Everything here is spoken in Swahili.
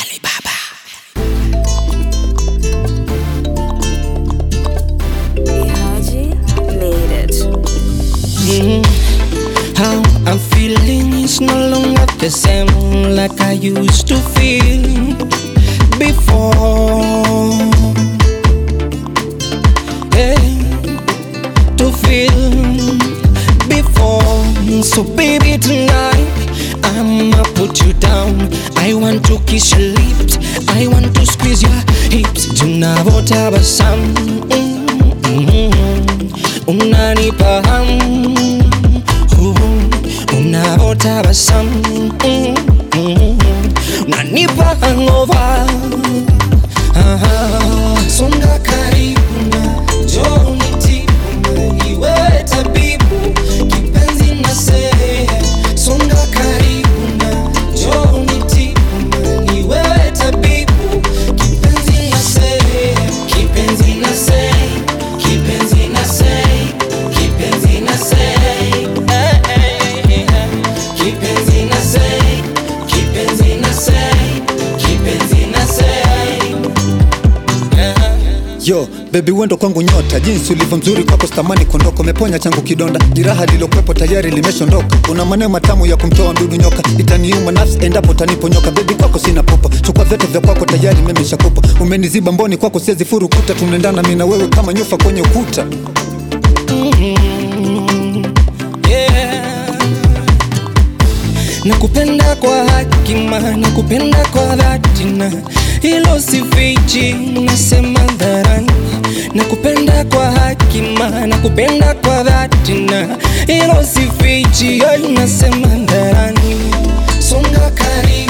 Alibaba. Ihaji made it. How I'm feeling is no longer the same like I used to feel before. To feel before. So baby tonight I'ma put you down. I want to kiss your lips, I want to squeeze your hips. Tunavyotabasamu unanipa hamu. Unavyotabasamu unanipa hangover. Songa karibu na njoo nitibu, iwe tabibu kipenzi na sehe. Songa karibu na njoo nitibu, iwe tabibu kipenzi na sehe. Kipenzi na sehe, kipenzi na sehe, kipenzi na sehe. Kipenzi na sehe, kipenzi na sehe, kipenzi na sehe. Yo, baby wendo kwangu nyota, jinsi ulivyo mzuri kwako stamani kondoko. Umeponya changu kidonda, jiraha lilokwepo tayari limeshondoka. Una maneno matamu ya kumtoa mdudu nyoka, itaniuma nafsi endapo taniponyoka. Baby kwako sina popo, chukua vyote vya kwako tayari mimi shakupa. Umeniziba mboni kwako siwezi furukuta, tunaendana mimi na wewe kama nyufa kwenye ukuta. Nakupenda kwa hakima, nakupenda kwa dhati na hilo sifichi, nasema dharani. Nakupenda kwa hakima, nakupenda kwa dhati na hilo sifichi, nasema dharani. Songa karibu